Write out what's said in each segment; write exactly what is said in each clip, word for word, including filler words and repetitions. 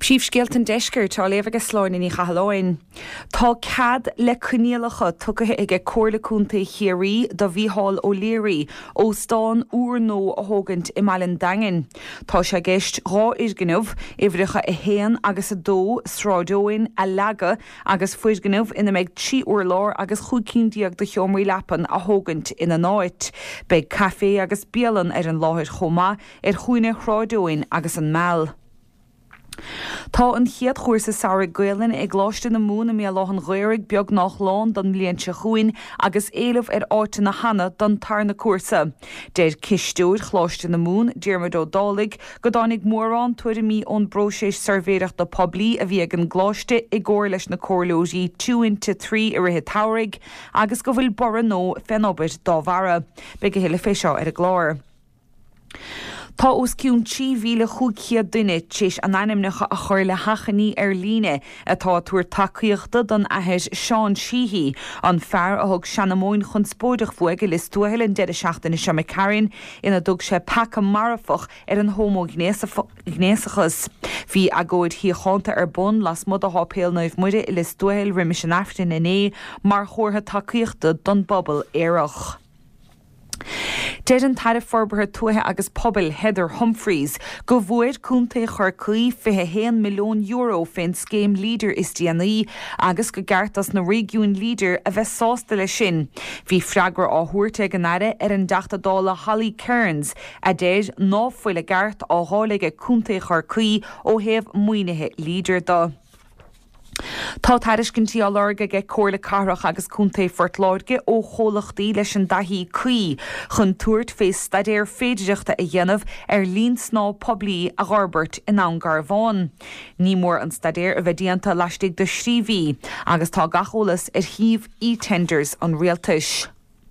Príomhscéalta deisceir tá léamh agus sláin in chahalláin. Tá cad le cníalacha tucha ige comhlaciúnta chéirí do bhíhall ó Léirí ó stáin uair nó a thógant i Malin Daingin. Tá sé gceist rá isgnamh ihreacha a héan agus a dó sráidóin a leaga agus fuisgnamh ina méid trí uair lár agus chuigcíndíag do cheomraí leapan a thógant ina náit. Beidh caifé agus bialan ar an láthir chomá ar chuoine sráidóin agus an meall. Tá an chiad chuirsa Sara Gaelan ag gláiste na múna mé láhan ghaoirigh beag nach lán don mblianta chuin agus éileh ar áite na hana don tar na cuasa. Déir cistúir chláiste na mún, Diarmid O'Dálaigh, go dánig mórrán tuair mí ón bróiséis sarvéireach do poblí a bhí ag an gláiste i gcóir leis na cóirlóidí túinte trí i rithe Tairigh agus go bhfuil bora nó fenobid dá bhara. Beidh go héile féisio ar a gláir. Tá os ciún trí mhíle chuigchiad duine téis an ainmnecha a chuir le hachaní ar líne atá túair tacaíochta don athir Seán Sheehy an fear a thug Seanamóin chun spóideach fuaige le stuail an dead seachtainna Seama Cairn ina dug sé paca marafach ar an homo gnéasachas. Bhí agóid híochananta ar bun las mud a hápéal naomh muide i le stuail riimiis an aftain inné mar chóirtha tacaíochta don bobbal éireach. Deir an taire forbartha tuatha agus pobl Heather Humphreys go bhfuair cúnta chorcaí fiche one milliún euro féin scéim líder is díanaí agus go gceartas na régiún líder a bheith sásta le sin. Bhí freagra áthúirte gan aire ar an deachtadála Holly Cairns a déir ná foiile gceart á hálaige cúnta chorcaí ó thaobh muoinethe líder dá. Tá tairiscintí á láirge ge cóirla carach agus cúnta fortláirge ó cholachtaí leis an daithí cuí chun túirt fééis stadéir féidireachta a dhéanamh ar líon sná poblí a gharbert in an Garbháin. Ní mór an stadéir a bheith díanta leistigh do sríomhí agus tá gacholalas ar thaobh e-tenders an rialtais.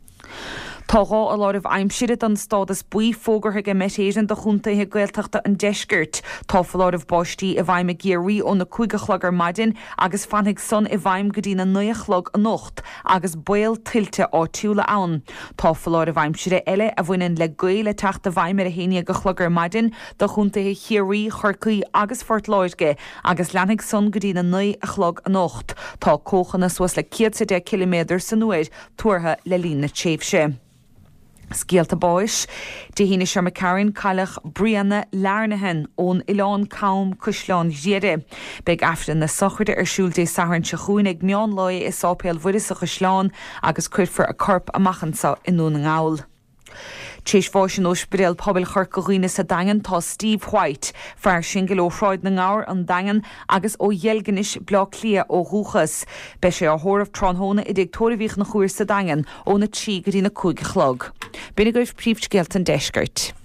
Tá rá a láirh aimsiad an stádas buí fógartha go metéan do chuntaithe Gaeltachta an deisgirt. Tá láirh báistí i bhaim a géirí ó na chuigechlagar maidin agus fanigh son i bhaim go dtí na nuachlog a nocht agus buil tiltte á túla ann. Tá láirh aimsiad eile a bhainean le gaile techt a bhaim ar a héine go chlogar maidin do chuntaithe chéirí chorcaí agus fortláirge agus leanigh son go dtí na nuachlog a nocht. Tá cóchanas was le céad kilometr san nuair tuairtha le lína téimhse. Scialta báis, de hína Seama Cairn cailech Brianna Larnahan ón Ileán Caum Cusláin Ghiere. Beidh aftan na sochirde ar siúlta sahairn se chuin ag meán loi is sápéal bhuidas a Chusláin agus cuirfar a corp amachansa inún an ngáil. Téis fásin ó spreal pobl chorcaghine sa Daingin tá Steve White fear singil ó shráid na ngáir an Daingin agus ó dhéilganis blá clia ó rúchas. Be sé á thóramh tránthóna i dtí tóirmhíoch na chuair sa Daingin ó na trí go dtí na cúige chlog. Bina goibh príomhscéalta deisgirt.